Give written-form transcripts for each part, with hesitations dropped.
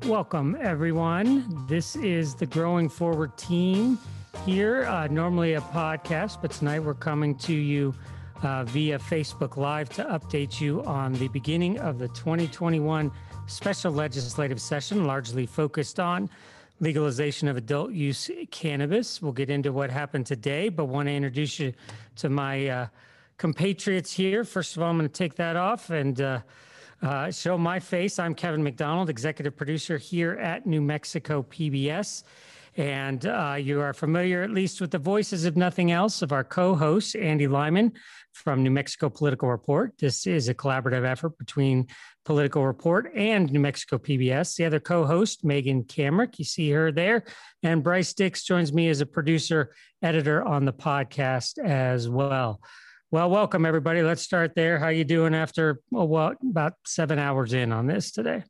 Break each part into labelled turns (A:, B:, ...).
A: Welcome, everyone. This is the Growing Forward team here, normally a podcast, but tonight we're coming to you via Facebook Live to update you on the beginning of the 2021 special legislative session, largely focused on legalization of adult use cannabis. We'll get into what happened today, but want to introduce you to my compatriots here. First of all, I'm going to take that off and show my face. I'm Kevin McDonald, executive producer here at New Mexico PBS. And you are familiar, at least with the voices, if nothing else, of our co-host, Andy Lyman from New Mexico Political Report. This is a collaborative effort between Political Report and New Mexico PBS. The other co-host, Megan Kamrick, you see her there. And Bryce Dix joins me as a producer, editor on the podcast as well. Well, welcome, everybody. Let's start there. How you doing after, about 7 hours in on this today?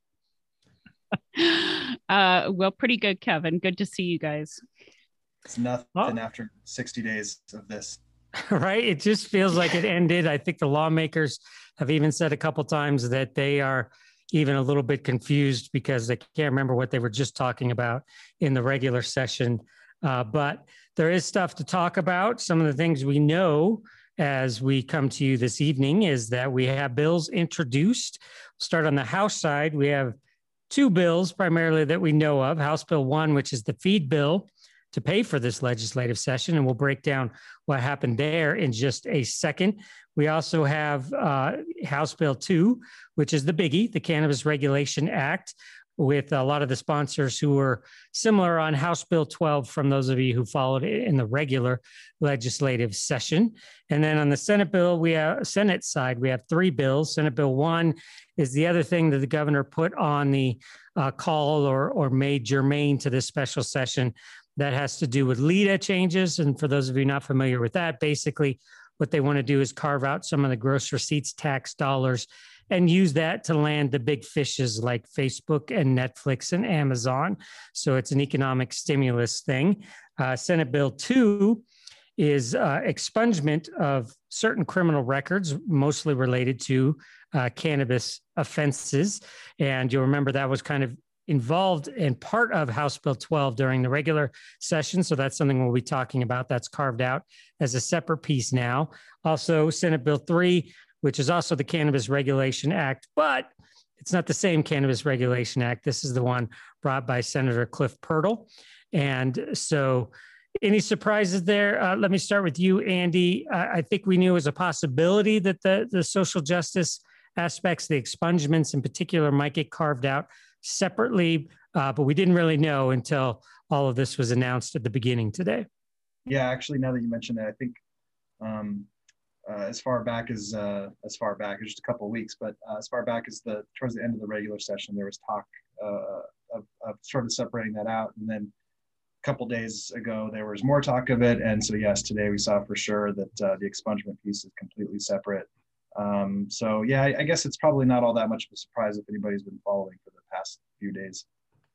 B: Well, pretty good, Kevin. Good to see you guys.
C: It's nothing after 60 days of this.
A: Right? It just feels like it ended. I think the lawmakers have even said a couple times that they are even a little bit confused because they can't remember what they were just talking about in the regular session. But there is stuff to talk about. Some of the things we know as we come to you this evening is that we have bills introduced. Start on the House side. We have two bills primarily that we know of. House Bill 1, which is the feed bill to pay for this legislative session, and we'll break down what happened there in just a second. We also have House Bill 2, which is the biggie, the Cannabis Regulation Act, with a lot of the sponsors who were similar on House Bill 12 from those of you who followed it in the regular legislative session. And then on the Senate side, we have three bills. Senate Bill 1 is the other thing that the governor put on the call or made germane to this special session that has to do with LEDA changes. And for those of you not familiar with that, basically what they want to do is carve out some of the gross receipts tax dollars and use that to land the big fishes like Facebook and Netflix and Amazon. So it's an economic stimulus thing. Senate Bill 2 is expungement of certain criminal records, mostly related to cannabis offenses. And you'll remember that was kind of involved in part of House Bill 12 during the regular session. So that's something we'll be talking about. That's carved out as a separate piece now. Also, Senate Bill 3, which is also the Cannabis Regulation Act, but it's not the same Cannabis Regulation Act. This is the one brought by Senator Cliff Purtle. And so any surprises there? Let me start with you, Andy. I think we knew it was a possibility that the social justice aspects, the expungements in particular, might get carved out separately, but we didn't really know until all of this was announced at the beginning today.
C: Yeah, actually, now that you mentioned that, I think as far back as just a couple of weeks, but as far back as towards the end of the regular session, there was talk of sort of separating that out. And then a couple days ago, there was more talk of it. And so, yes, today we saw for sure that the expungement piece is completely separate. So, yeah, I guess it's probably not all that much of a surprise if anybody's been following for the past few days.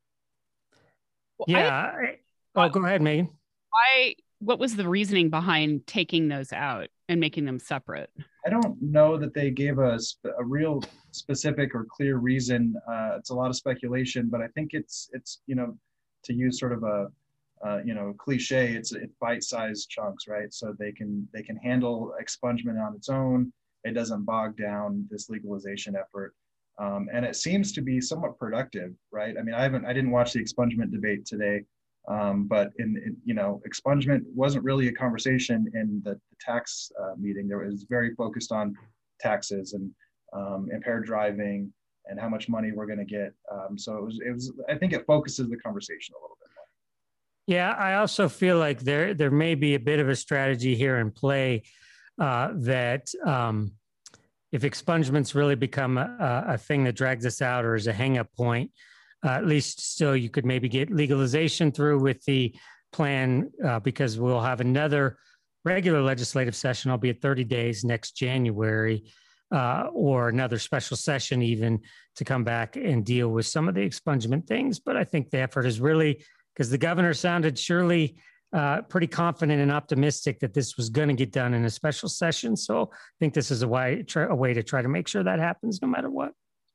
A: Yeah. Go ahead, Megan.
B: What was the reasoning behind taking those out and making them separate?
C: I don't know that they gave us a real specific or clear reason. It's a lot of speculation, but I think it's to use sort of a cliche, it's bite-sized chunks, right? So they can handle expungement on its own. It doesn't bog down this legalization effort. And it seems to be somewhat productive, right? I mean, I didn't watch the expungement debate today. But expungement wasn't really a conversation in the tax meeting. There was very focused on taxes and impaired driving and how much money we're going to get. So it was. I think it focuses the conversation a little bit more.
A: Yeah, I also feel like there may be a bit of a strategy here in play that if expungements really become a thing that drags us out or is a hang-up point. At least still you could maybe get legalization through with the plan because we'll have another regular legislative session, albeit 30 days next January, or another special session even to come back and deal with some of the expungement things. But I think the effort is really, because the governor sounded surely pretty confident and optimistic that this was going to get done in a special session. So I think this is a way to try to make sure that happens no matter what.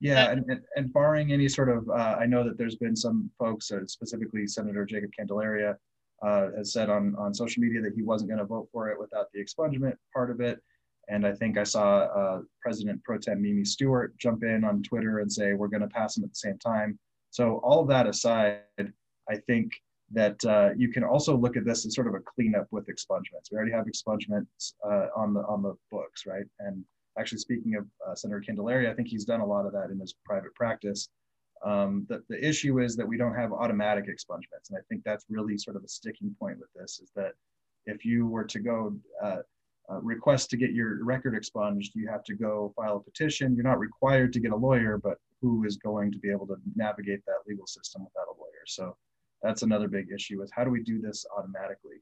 C: Yeah, and barring any sort of, I know that there's been some folks, specifically Senator Jacob Candelaria, has said on social media that he wasn't going to vote for it without the expungement part of it. And I think I saw President Pro Tem Mimi Stewart jump in on Twitter and say, we're going to pass them at the same time. So all of that aside, I think that you can also look at this as sort of a cleanup with expungements. We already have expungements on the books, right? And actually, speaking of Senator Candelaria, I think he's done a lot of that in his private practice. The issue is that we don't have automatic expungements. And I think that's really sort of a sticking point with this, is that if you were to go request to get your record expunged, you have to go file a petition. You're not required to get a lawyer, but who is going to be able to navigate that legal system without a lawyer? So that's another big issue, is how do we do this automatically?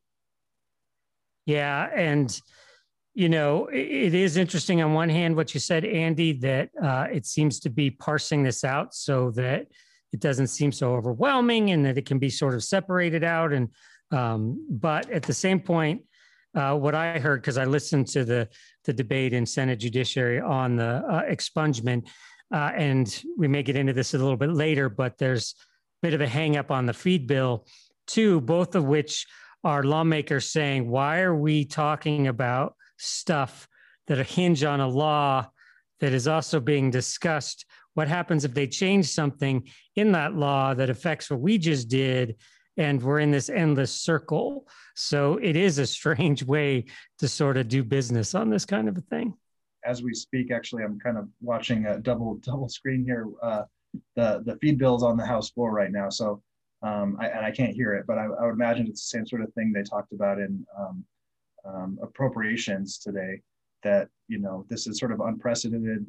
A: Yeah. And you know, it is interesting on one hand, what you said, Andy, that it seems to be parsing this out so that it doesn't seem so overwhelming and that it can be sort of separated out. And but at the same point, what I heard, because I listened to the debate in Senate Judiciary on the expungement, and we may get into this a little bit later, but there's a bit of a hang up on the feed bill too, both of which are lawmakers saying, why are we talking about stuff that hinge on a law that is also being discussed? What happens if they change something in that law that affects what we just did? And we're in this endless circle. So it is a strange way to sort of do business on this kind of a thing.
C: As we speak, actually, I'm kind of watching a double screen here. The feed bill's on the House floor right now. So I can't hear it, but I would imagine it's the same sort of thing they talked about in appropriations today, that, you know, this is sort of unprecedented.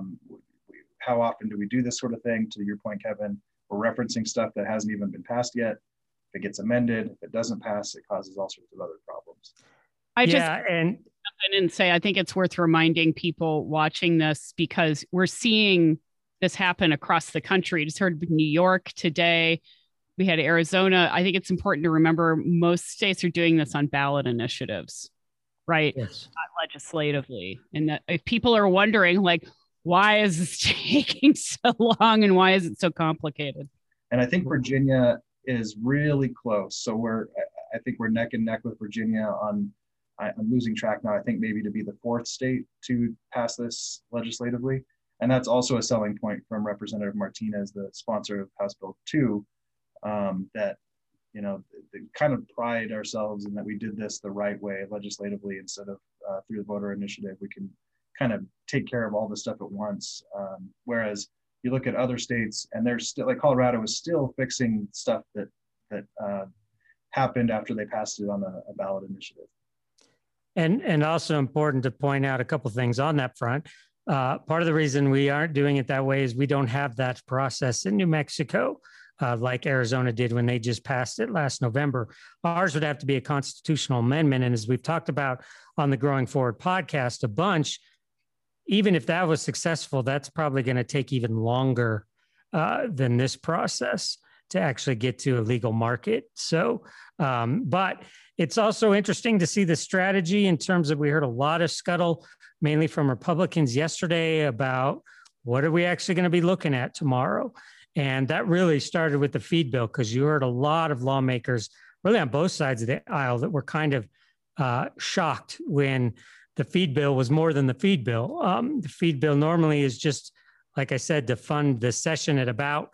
C: How often do we do this sort of thing? To your point, Kevin, we're referencing stuff that hasn't even been passed yet. If it gets amended, if it doesn't pass, it causes all sorts of other problems.
B: And say, I think it's worth reminding people watching this, because we're seeing this happen across the country. Just heard New York today. We had Arizona. I think it's important to remember most states are doing this on ballot initiatives, right?
A: Yes.
B: Not legislatively. And that if people are wondering, like, why is this taking so long and why is it so complicated?
C: And I think Virginia is really close. So I think we're neck and neck with Virginia on, I'm losing track now, I think maybe to be the fourth state to pass this legislatively. And that's also a selling point from Representative Martinez, the sponsor of House Bill 2, that, you know, they kind of pride ourselves in that we did this the right way legislatively, instead of through the voter initiative. We can kind of take care of all this stuff at once. Whereas you look at other states and they're still, like Colorado is still fixing stuff that happened after they passed it on a ballot initiative.
A: And also important to point out a couple of things on that front. Part of the reason we aren't doing it that way is we don't have that process in New Mexico, like Arizona did when they just passed it last November. Ours would have to be a constitutional amendment. And as we've talked about on the Growing Forward podcast a bunch, even if that was successful, that's probably going to take even longer than this process to actually get to a legal market. So, but it's also interesting to see the strategy in terms of, we heard a lot of scuttle, mainly from Republicans yesterday, about what are we actually going to be looking at tomorrow? And that really started with the feed bill, because you heard a lot of lawmakers really on both sides of the aisle that were kind of shocked when the feed bill was more than the feed bill. The feed bill normally is just, like I said, to fund the session at about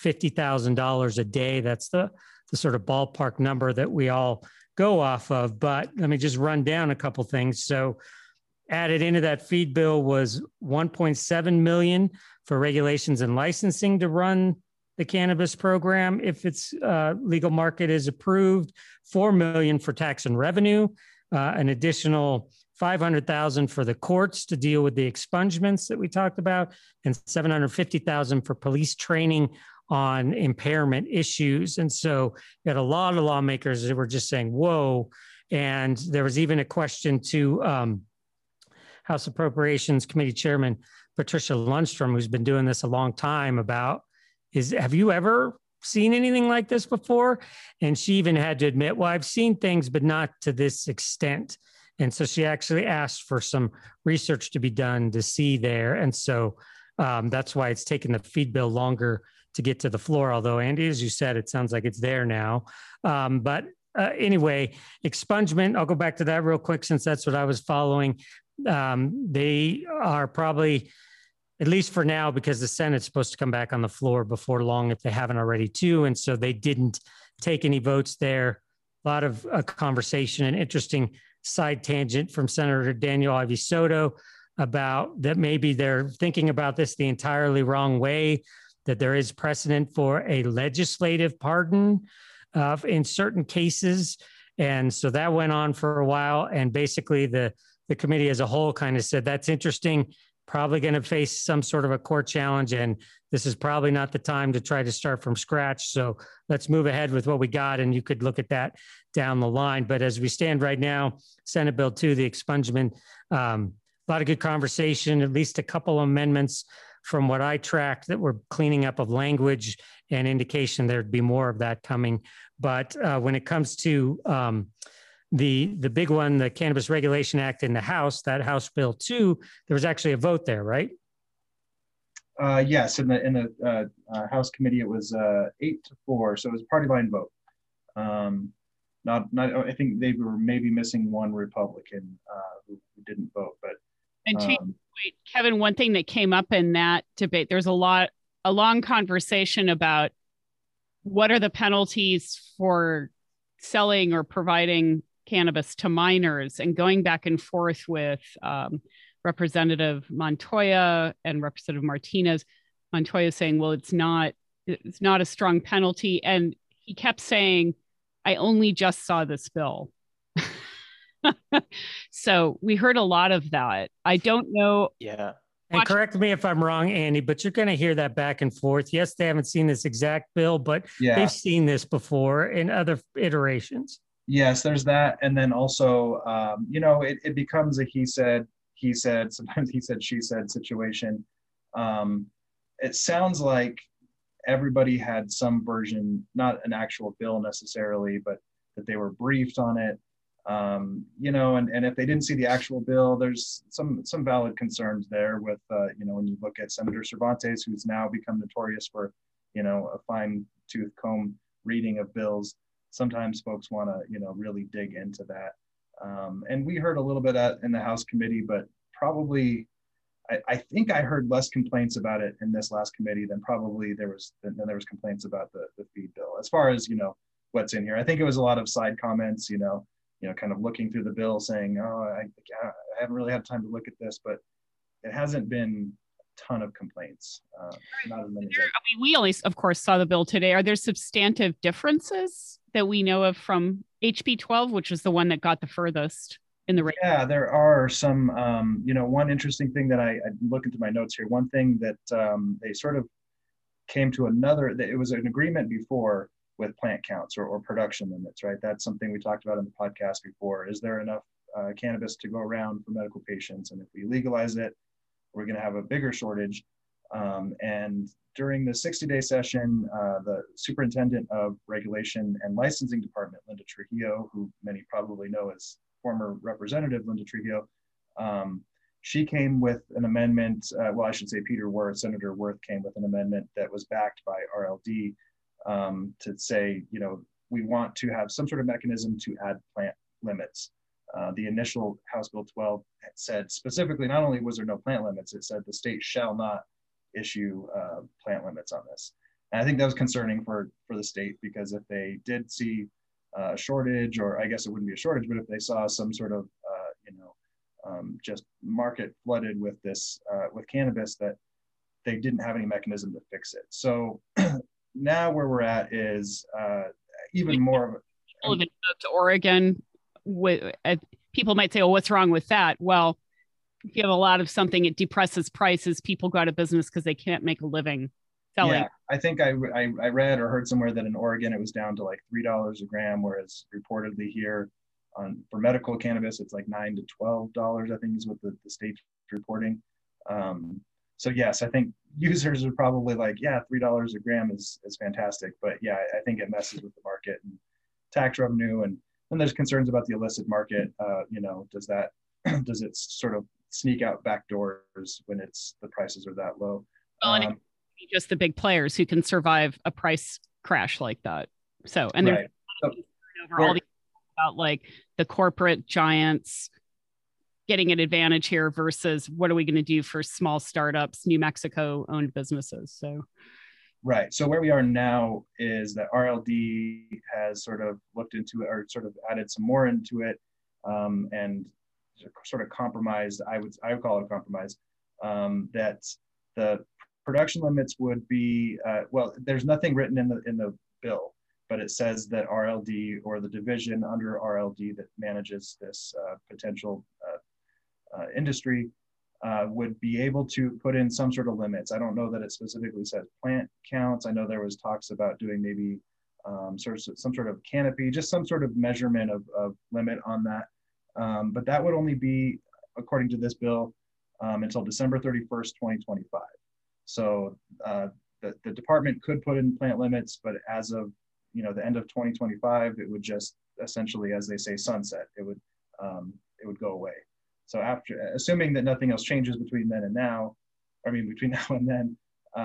A: $50,000 a day. That's the sort of ballpark number that we all go off of. But let me just run down a couple things. So added into that feed bill was $1.7 million for regulations and licensing to run the cannabis program if its legal market is approved, $4 million for tax and revenue, an additional $500,000 for the courts to deal with the expungements that we talked about, and $750,000 for police training on impairment issues. And so you had a lot of lawmakers that were just saying, whoa. And there was even a question to House Appropriations Committee Chairman Patricia Lundstrom, who's been doing this a long time, about, have you ever seen anything like this before? And she even had to admit, well, I've seen things, but not to this extent. And so she actually asked for some research to be done to see there. And so That's why it's taken the feed bill longer to get to the floor. Although, Andy, as you said, it sounds like it's there now. But anyway, expungement, I'll go back to that real quick since that's what I was following. They are probably, at least for now, because the Senate's supposed to come back on the floor before long if they haven't already too. And so they didn't take any votes there. A lot of conversation and interesting side tangent from Senator Daniel Ivey Soto about that maybe they're thinking about this the entirely wrong way, that there is precedent for a legislative pardon in certain cases. And so that went on for a while. And basically the committee as a whole kind of said, that's interesting, probably going to face some sort of a court challenge. And this is probably not the time to try to start from scratch. So let's move ahead with what we got. And you could look at that down the line. But as we stand right now, Senate Bill 2, the expungement, a lot of good conversation, at least a couple amendments from what I tracked that were cleaning up of language and indication there'd be more of that coming. But when it comes to the big one, the Cannabis Regulation Act in the House, that House Bill 2, there was actually a vote there, right?
C: Yes, in the House committee, it was 8-4, so it was a party line vote. Not. I think they were maybe missing one Republican who didn't vote, but.
B: And wait, Kevin, one thing that came up in that debate, there's a long conversation about what are the penalties for selling or providing cannabis to minors, and going back and forth with Representative Montoya and Representative Martinez. Montoya saying, well, it's not a strong penalty. And he kept saying, I only just saw this bill. So we heard a lot of that. I don't know.
D: Yeah.
A: And correct me if I'm wrong, Andy, but you're going to hear that back and forth. Yes, they haven't seen this exact bill, but they've seen this before in other iterations.
C: Yes, there's that. And then also, it becomes a he said, sometimes he said, she said situation. It sounds like everybody had some version, not an actual bill necessarily, but that they were briefed on it. And if they didn't see the actual bill, there's some valid concerns there with, when you look at Senator Cervantes, who's now become notorious for, a fine tooth comb reading of bills. Sometimes folks want to, really dig into that. And we heard a little bit in the House committee, but probably, I think I heard less complaints about it in this last committee than probably there was complaints about the feed bill. As far as, what's in here, I think it was a lot of side comments, kind of looking through the bill saying, I haven't really had time to look at this, but it hasn't been a ton of complaints. Not as many.
B: We only, of course, saw the bill today. Are there substantive differences that we know of from HB 12, which is the one that got the furthest in the race?
C: Yeah, there are some, one interesting thing that I look into my notes here. One thing that they sort of came to it was an agreement before with plant counts or production limits, right? That's something we talked about in the podcast before. Is there enough cannabis to go around for medical patients? And if we legalize it, we're going to have a bigger shortage. And during the 60-day session, the superintendent of regulation and licensing department, Linda Trujillo, who many probably know as former Representative Linda Trujillo, she came with an amendment. Senator Worth came with an amendment that was backed by RLD to say, we want to have some sort of mechanism to add plant limits. The initial House Bill 12 said specifically, not only was there no plant limits, it said the state shall not issue plant limits on this. And I think that was concerning for the state, because if they did see a shortage, or I guess it wouldn't be a shortage, but if they saw some sort of, just market flooded with this, with cannabis, that they didn't have any mechanism to fix it. So now where we're at is even more of
B: to Oregon. People might say, "Oh, what's wrong with that?" Well, if you have a lot of something, it depresses prices. People go out of business because they can't make a living selling.
C: Yeah, I think I read or heard somewhere that in Oregon it was down to like $3 a gram, whereas reportedly here for medical cannabis it's like $9 to $12. I think is what the state's reporting. So yes, I think users are probably like, yeah, $3 a gram is fantastic, but yeah, I think it messes with the market and tax revenue, and then there's concerns about the illicit market. Does it sort of sneak out back doors when the prices are that low.
B: Well, and just the big players who can survive a price crash like that. So, and there's over all the about like the corporate giants getting an advantage here versus what are we going to do for small startups, New Mexico owned businesses. So,
C: right. So where we are now is that RLD has sort of looked into it, or sort of added some more into it, and sort of compromised. I would call it a compromise, that the production limits would be, well, there's nothing written in the bill, but it says that RLD, or the division under RLD that manages this potential industry, would be able to put in some sort of limits. I don't know that it specifically says plant counts. I know there was talks about doing maybe some sort of canopy, just some sort of measurement of limit on that. But that would only be, according to this bill, until December 31st, 2025. So the department could put in plant limits, but as of the end of 2025, it would just essentially, as they say, sunset. It would go away. So after, assuming that nothing else changes between now and then,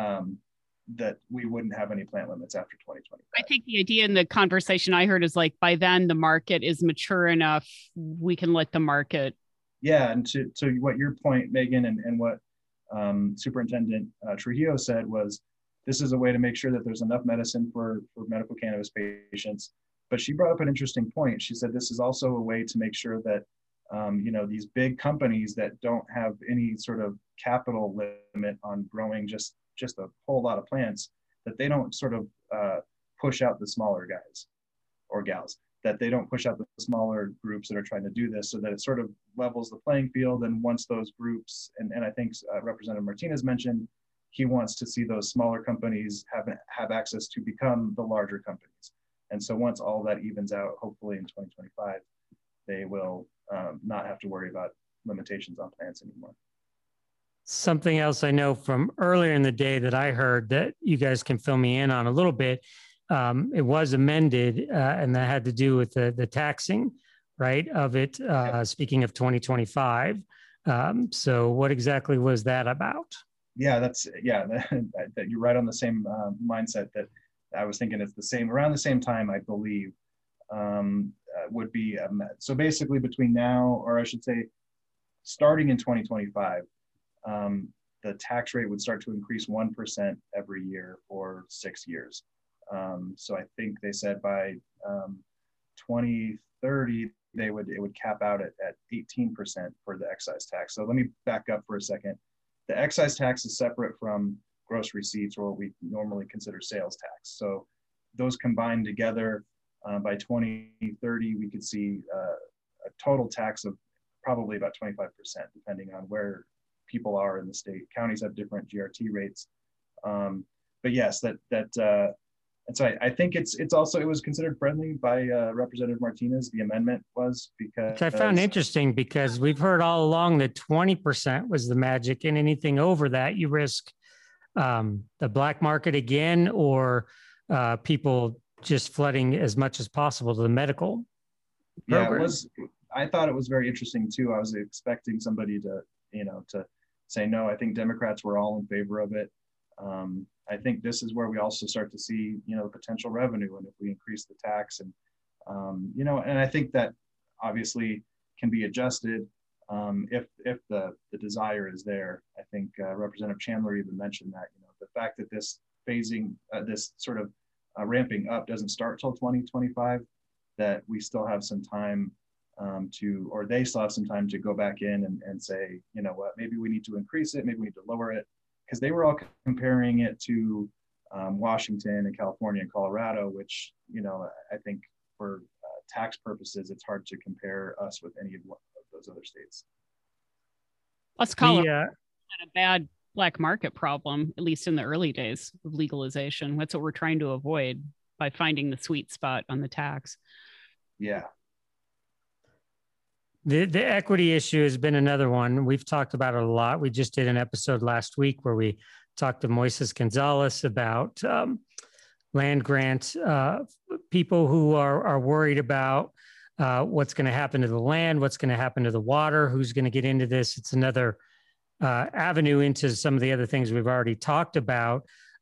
C: that we wouldn't have any plant limits after 2025.
B: I think the idea in the conversation I heard is like, by then the market is mature enough, we can let the market.
C: Yeah, and to what your point, Megan, and what Superintendent Trujillo said was, this is a way to make sure that there's enough medicine for medical cannabis patients. But she brought up an interesting point. She said this is also a way to make sure that these big companies that don't have any sort of capital limit on growing just a whole lot of plants, that they don't sort of push out the smaller guys or gals, that they don't push out the smaller groups that are trying to do this, so that it sort of levels the playing field. And once those groups, and I think Representative Martinez mentioned, he wants to see those smaller companies have access to become the larger companies. And so once all that evens out, hopefully in 2025, they will not have to worry about limitations on plants anymore.
A: Something else I know from earlier in the day that I heard that you guys can fill me in on a little bit, it was amended, and that had to do with the taxing, right, of it, speaking of 2025. So what exactly was that about?
C: Yeah, that you're right on the same mindset that I was thinking. It's the same, around the same time, I believe, would be, so basically between now, or I should say, starting in 2025, the tax rate would start to increase 1% every year for 6 years. So I think they said by 2030, it would cap out at 18% for the excise tax. So let me back up for a second. The excise tax is separate from gross receipts, or what we normally consider sales tax. So those combined together, by 2030, we could see a total tax of probably about 25%, depending on where people are in the state. Counties have different GRT rates. But yes, and so I think it was considered friendly by Representative Martinez. The amendment was, because
A: which I found interesting, because we've heard all along that 20% was the magic, and anything over that, you risk the black market again, or people just flooding as much as possible to the medical program.
C: Yeah, I thought it was very interesting too. I was expecting somebody to say no. I think Democrats were all in favor of it. I think this is where we also start to see, the potential revenue, and if we increase the tax, and and I think that obviously can be adjusted if the desire is there. I think Representative Chandler even mentioned that, the fact that this phasing, this sort of ramping up doesn't start till 2025, that we still have some time or they still have some time to go back in and say, you know what, maybe we need to increase it, maybe we need to lower it. Because they were all comparing it to Washington and California and Colorado, which, I think for tax purposes, it's hard to compare us with any of those other states.
B: Let's call it a bad black market problem, at least in the early days of legalization. That's what we're trying to avoid by finding the sweet spot on the tax.
C: Yeah.
A: The equity issue has been another one. We've talked about it a lot. We just did an episode last week where we talked to Moises Gonzalez about land grants, people who are worried about what's going to happen to the land, what's going to happen to the water, who's going to get into this. It's another avenue into some of the other things we've already talked about.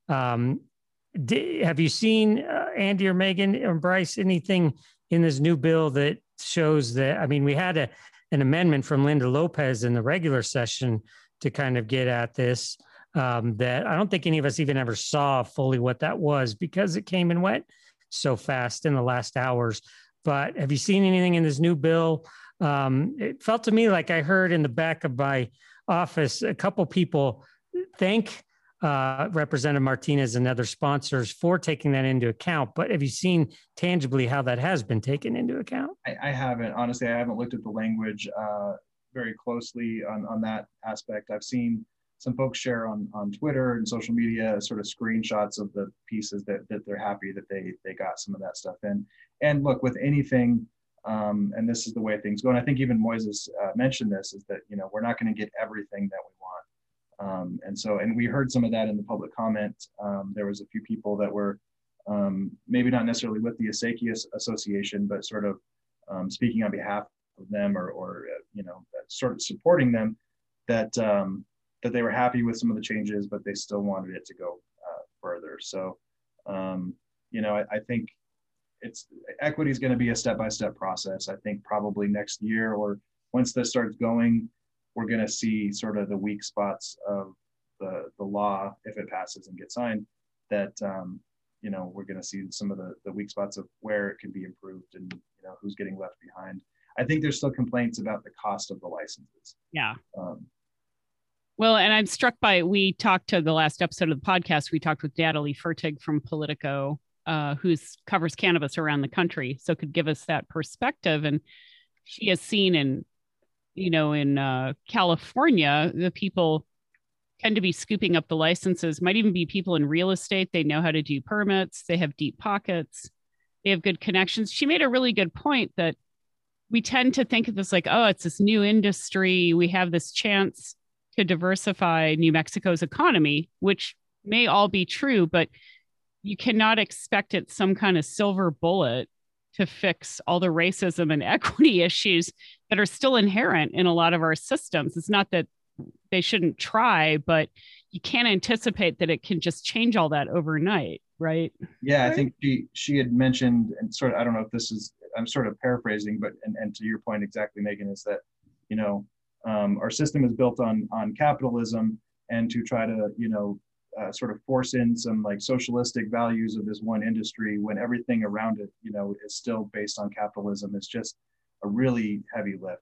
A: Have you seen, Andy or Megan or Bryce, anything in this new bill that shows that, I mean, we had an amendment from Linda Lopez in the regular session to kind of get at this, that I don't think any of us even ever saw fully what that was because it came and went so fast in the last hours. But have you seen anything in this new bill? It felt to me like I heard in the back of my office a couple people thank Representative Martinez and other sponsors for taking that into account. But have you seen tangibly how that has been taken into account?
C: I haven't. Honestly, I haven't looked at the language very closely on that aspect. I've seen some folks share on Twitter and social media sort of screenshots of the pieces that they're happy that they got some of that stuff in. And look, with anything, and this is the way things go, and I think even Moises mentioned this, is that, you know, we're not going to get everything that we want. And we heard some of that in the public comment. There was a few people that were maybe not necessarily with the ASAKI Association, but sort of speaking on behalf of them or you know, sort of supporting them, that they were happy with some of the changes, but they still wanted it to go further. So, you know, I think equity is going to be a step-by-step process. I think probably next year, or once this starts going, we're going to see sort of the weak spots of the law, if it passes and gets signed, that, you know, we're going to see some of the weak spots of where it can be improved and, you know, who's getting left behind. I think there's still complaints about the cost of the licenses.
B: Yeah. Well, and I'm struck by, we talked to the last episode of the podcast, we talked with Natalie Fertig from Politico, who covers cannabis around the country, so could give us that perspective. And she has seen in California, the people tend to be scooping up the licenses, might even be people in real estate. They know how to do permits. They have deep pockets. They have good connections. She made a really good point that we tend to think of this like, oh, it's this new industry. We have this chance to diversify New Mexico's economy, which may all be true, but you cannot expect it some kind of silver bullet to fix all the racism and equity issues that are still inherent in a lot of our systems. It's not that they shouldn't try, but you can't anticipate that it can just change all that overnight, right?
C: Yeah, I think she had mentioned, and sort of, I don't know if this is, I'm sort of paraphrasing, but and to your point exactly, Megan, is that, you know, our system is built on capitalism, and to try to, you know, sort of force in some like socialistic values of this one industry when everything around it, you know, is still based on capitalism. It's just a really heavy lift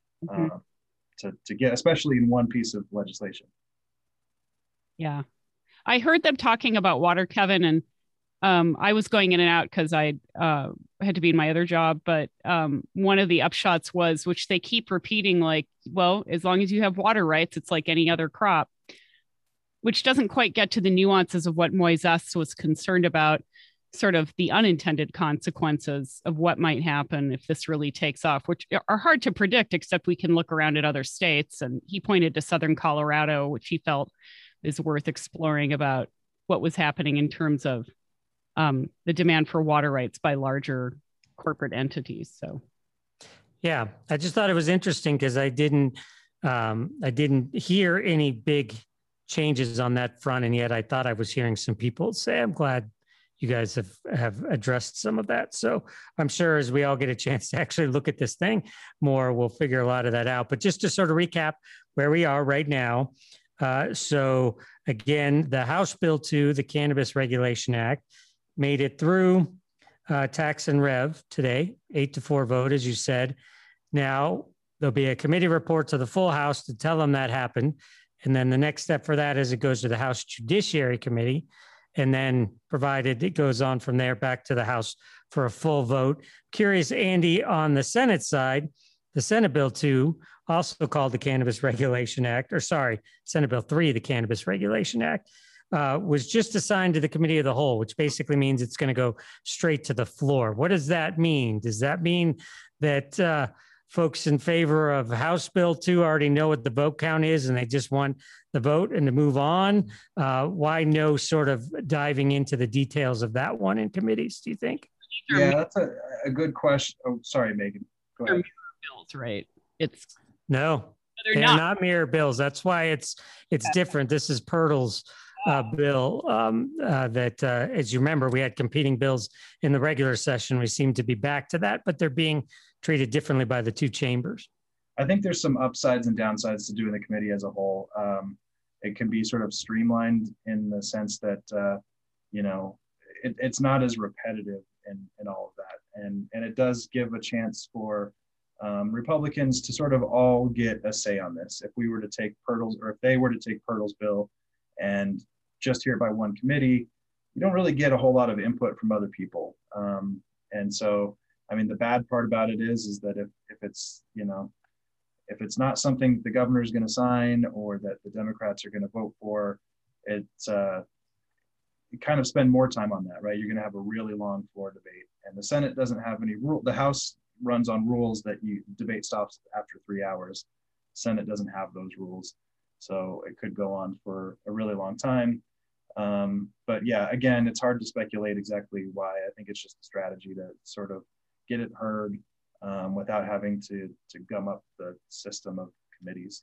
C: to get, especially in one piece of legislation. Yeah.
B: I heard them talking about water, Kevin, and I was going in and out because I had to be in my other job. But one of the upshots was, which they keep repeating, like, well, as long as you have water rights, it's like any other crop, which doesn't quite get to the nuances of what Moises was concerned about, sort of the unintended consequences of what might happen if this really takes off, which are hard to predict, except we can look around at other states. And he pointed to Southern Colorado, which he felt is worth exploring about what was happening in terms of the demand for water rights by larger corporate entities. So,
A: yeah, I just thought it was interesting because I didn't hear any big changes on that front, and yet I thought I was hearing some people say, "I'm glad you guys have addressed some of that." So I'm sure as we all get a chance to actually look at this thing more, we'll figure a lot of that out. But just to sort of recap where we are right now. So again, the House Bill 2, the Cannabis Regulation Act, made it through Tax and Rev today, 8-4 vote, as you said. Now there'll be a committee report to the full House to tell them that happened. And then the next step for that is it goes to the House Judiciary Committee. And then provided it goes on from there back to the House for a full vote. Curious, Andy, on the Senate side, the Senate Bill 2, also called the Cannabis Regulation Act, or sorry, Senate Bill 3, the Cannabis Regulation Act, was just assigned to the Committee of the Whole, which basically means it's going to go straight to the floor. What does that mean? Does that mean that folks in favor of House Bill 2 already know what the vote count is and they just want the vote and to move on? Why no sort of diving into the details of that one in committees, do you think?
C: Yeah, that's a good question. Oh, sorry, Megan. Go ahead.
B: Bills, right? It's
A: No, they're not mirror bills. That's why it's different. This is Pirtle's bill that, as you remember, we had competing bills in the regular session. We seem to be back to that, but they're being treated differently by the two chambers.
C: I think there's some upsides and downsides to doing the committee as a whole. It can be sort of streamlined in the sense that, you know, it's not as repetitive in all of that. And it does give a chance for Republicans to sort of all get a say on this. If we were to take Pirtle's, or if they were to take Pirtle's bill and just hear it by one committee, you don't really get a whole lot of input from other people. And so, I mean, the bad part about it is that if it's, you know, if it's not something the governor is going to sign or that the Democrats are going to vote for, it's you kind of spend more time on that, right? You're going to have a really long floor debate, and the Senate doesn't have any rule. The House runs on rules that debate stops after 3 hours. Senate doesn't have those rules, so it could go on for a really long time. But yeah, again, it's hard to speculate exactly why. I think it's just a strategy to sort of get it heard without having to gum up the system of committees.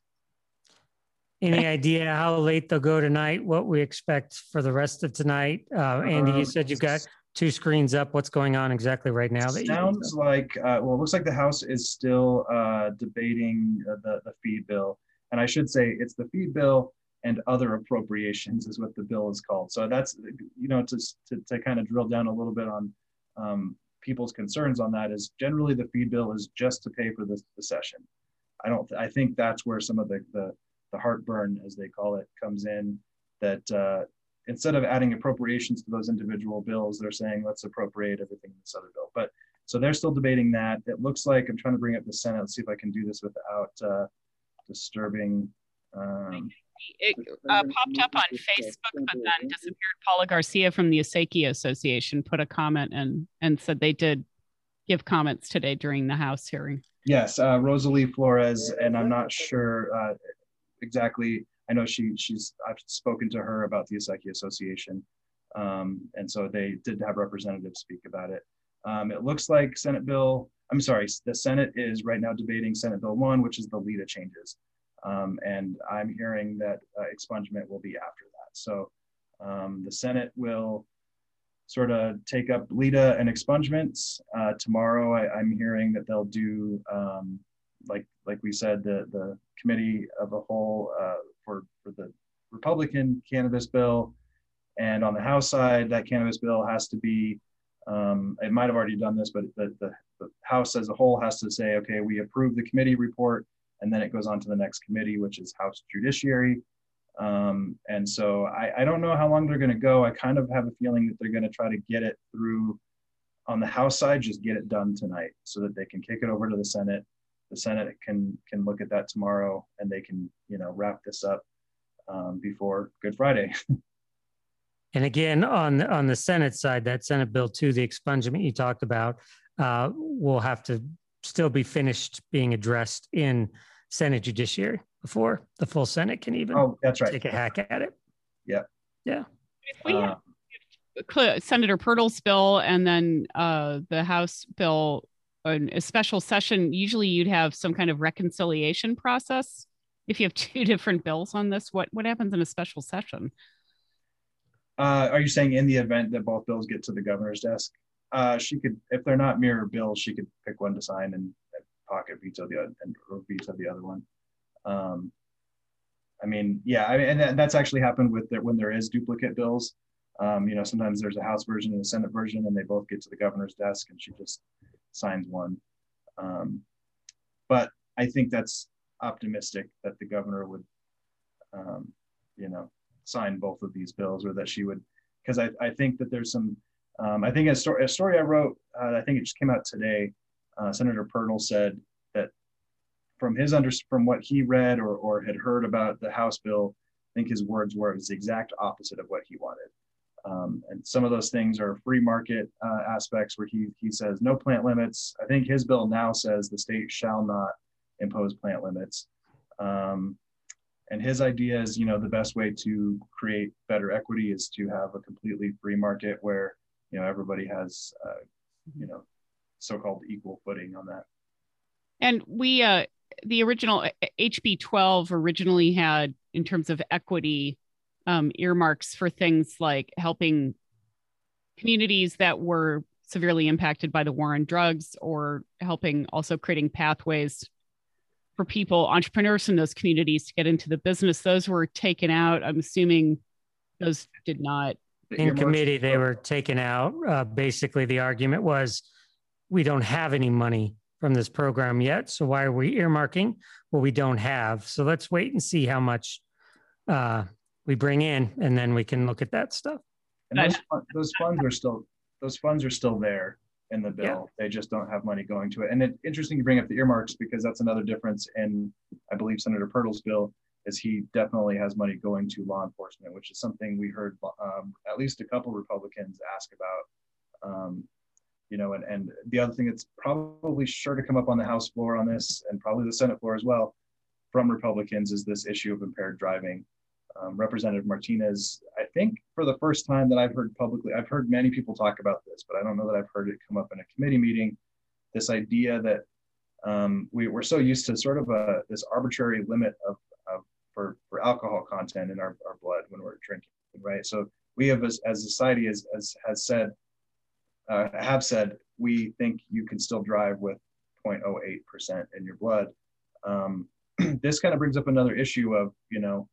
A: Any idea how late they'll go tonight? What we expect for the rest of tonight? Andy, you said you've got two screens up. What's going on exactly right now?
C: Sounds like, well, it looks like the House is still debating the feed bill. And I should say it's the feed bill and other appropriations is what the bill is called. So that's, you know, to kind of drill down a little bit on people's concerns on that is generally the feed bill is just to pay for the session. I think that's where some of the heartburn, as they call it, comes in, that instead of adding appropriations to those individual bills, they're saying, let's appropriate everything in this other bill. But so they're still debating that. It looks like, I'm trying to bring up the Senate. Let's see if I can do this without disturbing.
B: It popped up on Facebook, but then disappeared. Paula Garcia from the Acequia Association put a comment and said they did give comments today during the House hearing.
C: Yes, Rosalie Flores, and I'm not sure exactly. I know I've spoken to her about the Acequia Association, and so they did have representatives speak about it. It looks like the Senate is right now debating Senate Bill 1, which is the LEDA changes. And I'm hearing that expungement will be after that. So the Senate will sort of take up LEDA and expungements. Tomorrow, I'm hearing that they'll do, like we said, the committee of the whole for the Republican cannabis bill. And on the House side, that cannabis bill has to be, it might have already done this, but the House as a whole has to say, okay, we approve the committee report, and then it goes on to the next committee, which is House Judiciary. And so I don't know how long they're going to go. I kind of have a feeling that they're going to try to get it through on the House side, just get it done tonight so that they can kick it over to the Senate. The Senate can look at that tomorrow, and they can, you know, wrap this up before Good Friday.
A: And again, on the Senate side, that Senate Bill 2, the expungement you talked about, will have to still be finished being addressed in Senate Judiciary before the full Senate can even take a hack at it.
C: Yeah.
A: Yeah.
B: If we have Senator Pirtle's bill and then the House bill, a special session, usually you'd have some kind of reconciliation process. If you have two different bills on this, what happens in a special session?
C: Are you saying in the event that both bills get to the governor's desk? She could, if they're not mirror bills, she could pick one to sign and pocket veto the other, or veto the other one. I mean, yeah, and that's actually happened with when there is duplicate bills. You know, sometimes there's a House version and a Senate version, and they both get to the governor's desk, and she just signs one. But I think that's optimistic that the governor would, you know, sign both of these bills, or that she would, because I think that there's some. I think a story I wrote, I think it just came out today. Senator Pirtle said that from what he read or had heard about the House bill, I think his words were it was the exact opposite of what he wanted. And some of those things are free market aspects where he says no plant limits. I think his bill now says the state shall not impose plant limits. And his idea is, you know, the best way to create better equity is to have a completely free market where, you know, everybody has you know, so-called equal footing on that.
B: And we, the original HB 12 originally had, in terms of equity, earmarks for things like helping communities that were severely impacted by the war on drugs, or helping also creating pathways for people, entrepreneurs in those communities, to get into the business. Those were taken out. I'm assuming those did not.
A: In committee, they were taken out. Basically, the argument was, we don't have any money from this program yet, so why are we earmarking what we don't have? So let's wait and see how much we bring in, and then we can look at that stuff.
C: And those funds are still there in the bill.
A: Yeah.
C: They just don't have money going to it. And it's interesting you bring up the earmarks, because that's another difference in, I believe, Senator Pirtle's bill, is he definitely has money going to law enforcement, which is something we heard at least a couple Republicans ask about. You know, and the other thing that's probably sure to come up on the House floor on this, and probably the Senate floor as well, from Republicans, is this issue of impaired driving. Representative Martinez, I think for the first time that I've heard publicly, I've heard many people talk about this, but I don't know that I've heard it come up in a committee meeting, this idea that we're so used to sort of this arbitrary limit for alcohol content in our blood when we're drinking, right? So we have, as a society, have said, we think you can still drive with 0.08% in your blood. This kind of brings up another issue of, you know,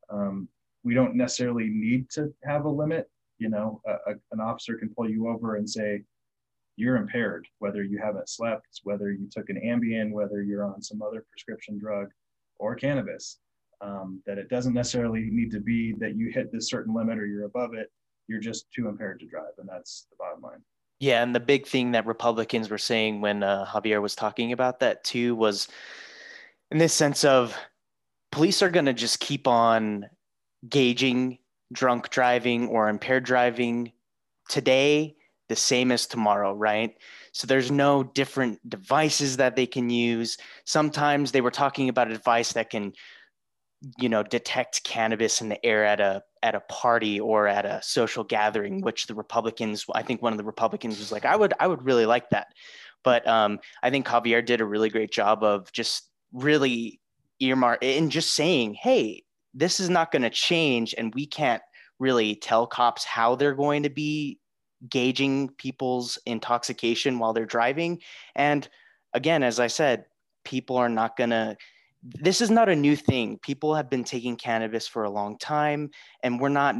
C: we don't necessarily need to have a limit. You know, an officer can pull you over and say, you're impaired, whether you haven't slept, whether you took an Ambien, whether you're on some other prescription drug or cannabis. That it doesn't necessarily need to be that you hit this certain limit or you're above it. You're just too impaired to drive. And that's the bottom line.
D: Yeah, and the big thing that Republicans were saying when Javier was talking about that too was in this sense of police are going to just keep on gauging drunk driving or impaired driving today the same as tomorrow, right? So there's no different devices that they can use. Sometimes they were talking about a device that can, you know, detect cannabis in the air at a party or at a social gathering, which the Republicans, I think one of the Republicans was like, I would really like that. But I think Javier did a really great job of just really earmark and just saying, hey, this is not going to change, and we can't really tell cops how they're going to be gauging people's intoxication while they're driving. And again, as I said, people are not going to, this is not a new thing. People have been taking cannabis for a long time, and we're not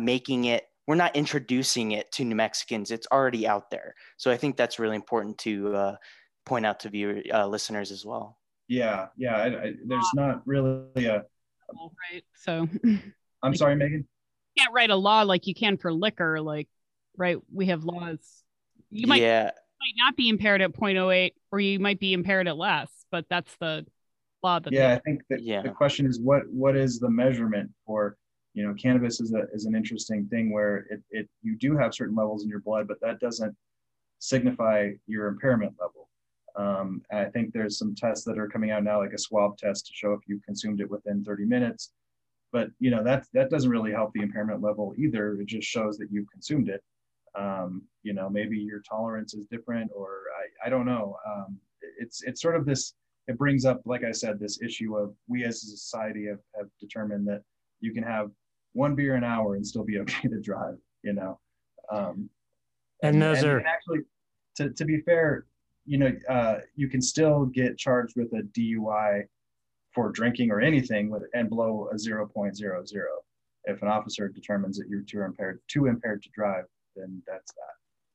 D: introducing it to New Mexicans. It's already out there. So I think that's really important to point out to listeners as well.
C: Yeah. There's not really a.
B: Right. So.
C: I'm sorry, Megan.
B: You can't write a law like you can for liquor. Like, right. We have laws. You might not be impaired at 0.08, or you might be impaired at less, but that's the law.
C: I think that the question is what is the measurement for, you know, cannabis is an interesting thing where you do have certain levels in your blood, but that doesn't signify your impairment level. I think there's some tests that are coming out now, like a swab test to show if you consumed it within 30 minutes. But, you know, that doesn't really help the impairment level either. It just shows that you've consumed it. You know, maybe your tolerance is different, or I don't know. It's sort of this, it brings up, like I said, this issue of we as a society have determined that you can have one beer an hour and still be okay to drive, you know. And actually, to be fair, you know, you can still get charged with a DUI for drinking or anything and below a 0.00. If an officer determines that you're too impaired to drive, then that's that.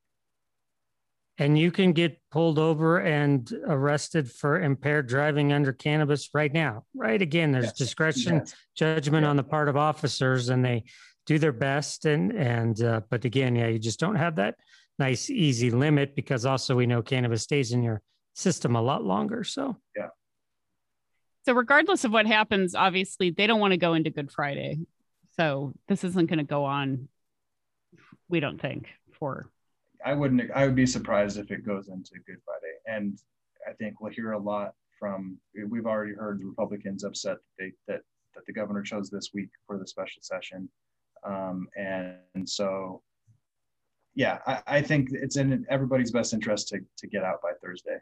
A: And you can get pulled over and arrested for impaired driving under cannabis right now, right? Again, there's discretion, judgment on the part of officers, and they do their best. But again, you just don't have that nice, easy limit, because also we know cannabis stays in your system a lot longer. So,
C: yeah.
B: So regardless of what happens, obviously they don't want to go into Good Friday. So this isn't going to go on, we don't think, for.
C: I would be surprised if it goes into Good Friday. And I think we'll hear a lot we've already heard the Republicans upset that the governor chose this week for the special session. And so yeah, I think it's in everybody's best interest to get out by Thursday.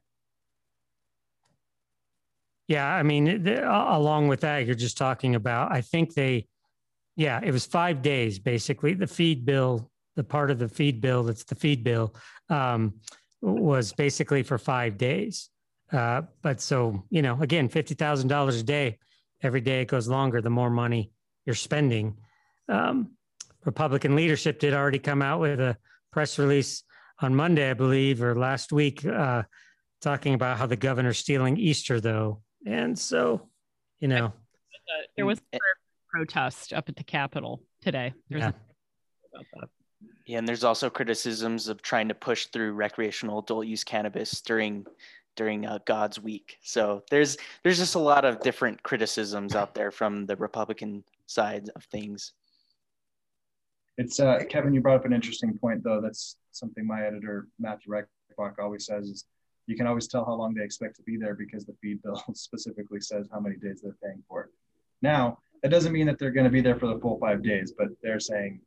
A: Yeah, I mean, along with that, you're just talking about, I think it was 5 days, basically. The feed bill, the part of the feed bill, that's the feed bill, was basically for 5 days. But so, again, $50,000 a day, every day it goes longer, the more money you're spending. Republican leadership did already come out with a press release on Monday, I believe, or last week, talking about how the governor's stealing Easter, though. And so, there
B: was a protest up at the Capitol today.
A: Yeah.
D: Yeah, and there's also criticisms of trying to push through recreational adult use cannabis during God's week. So there's just a lot of different criticisms out there from the Republican side of things.
C: It's Kevin, you brought up an interesting point, though. That's something my editor, Matthew Reichenbach, always says is you can always tell how long they expect to be there because the feed bill specifically says how many days they're paying for it. Now, that doesn't mean that they're going to be there for the full 5 days, but they're saying,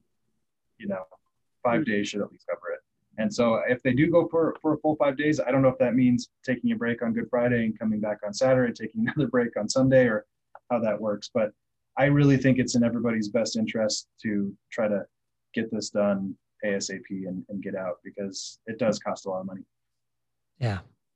C: 5 days should at least cover it. And so if they do go for a full 5 days, I don't know if that means taking a break on Good Friday and coming back on Saturday, taking another break on Sunday, or how that works. But I really think it's in everybody's best interest to try to get this done ASAP and get out, because it does cost a lot of money.
A: Yeah.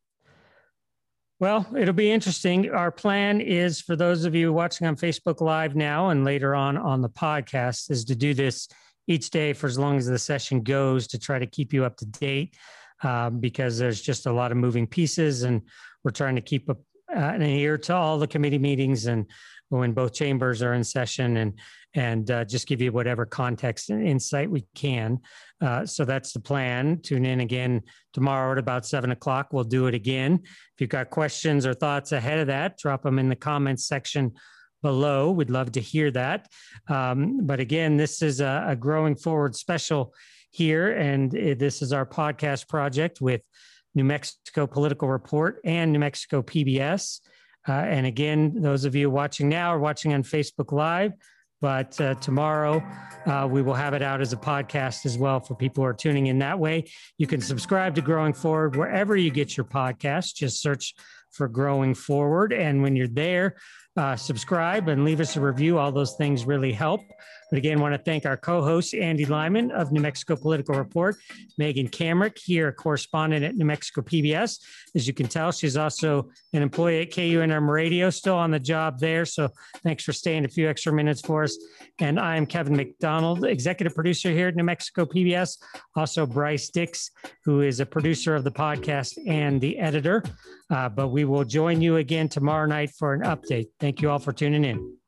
A: Well, it'll be interesting. Our plan is, for those of you watching on Facebook Live now and later on the podcast, is to do this each day for as long as the session goes, to try to keep you up to date, because there's just a lot of moving pieces, and we're trying to keep an ear to all the committee meetings and when both chambers are in session, and just give you whatever context and insight we can. So that's the plan. Tune in again tomorrow at about 7:00. We'll do it again. If you've got questions or thoughts ahead of that, drop them in the comments section below. We'd love to hear that. But again, this is a Growing Forward special here, and this is our podcast project with New Mexico Political Report and New Mexico PBS. And again, those of you watching now are watching on Facebook Live, but tomorrow we will have it out as a podcast as well for people who are tuning in that way. You can subscribe to Growing Forward wherever you get your podcast. Just search for Growing Forward. And when you're there, subscribe and leave us a review. All those things really help. But again, I want to thank our co-host, Andy Lyman of New Mexico Political Report, Megan Kamrick, here, a correspondent at New Mexico PBS. As you can tell, she's also an employee at KUNM Radio, still on the job there. So thanks for staying a few extra minutes for us. And I am Kevin McDonald, executive producer here at New Mexico PBS. Also Bryce Dix, who is a producer of the podcast and the editor. But we will join you again tomorrow night for an update. Thank you all for tuning in.